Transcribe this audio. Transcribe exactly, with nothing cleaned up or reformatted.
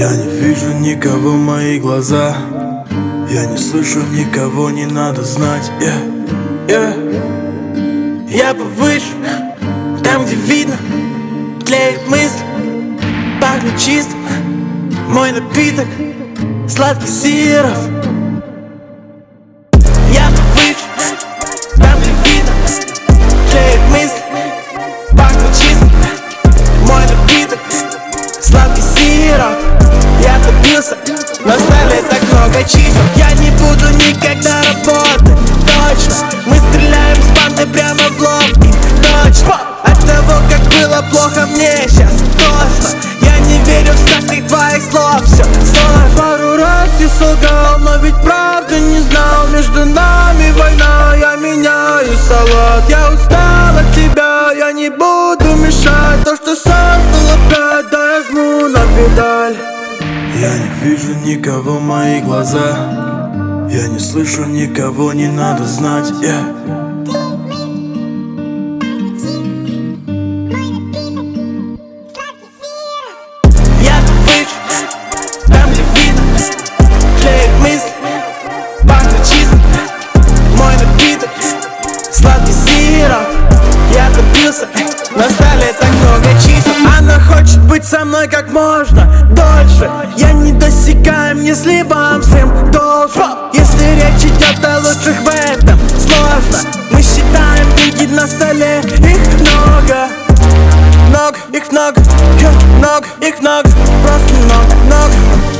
Я не вижу никого, мои глаза. Я не слышу никого, не надо знать. yeah, yeah. Я повыше, там где видно, тлеют мысли, пахнет чисто. Мой напиток, сладкий сироп. Я повыше, там где видно, тлеют мысли, пахнет чисто. Мой напиток, сладкий сироп. Я добился, на столе так много чисел. Я не буду никогда работать, точно. Мы стреляем с банды прямо в лоб, и точно. От того, как было плохо мне сейчас тошно. Я не верю в сказки твоих слов, все сложно. Пару раз я солгал, но ведь правда не знал. Между нами война, я меняю салат. Я устал от тебя, я не буду мешать. То, что создал опять, да я жму на педаль. Я не вижу никого, мои глаза. Я не слышу никого, не надо знать. yeah. Я повыше, там где видно, тлеют мысли, пахнет чисто. Мой напиток, сладкий сироп. Я добился, на столе так много чисел. Она хочет быть со мной как можно дольше. Я недосягаем, если вам всем должен. Если речь идет о лучших, в этом сложно. Мы считаем деньги на столе, их много. Много, их много, много, их много, просто много, много.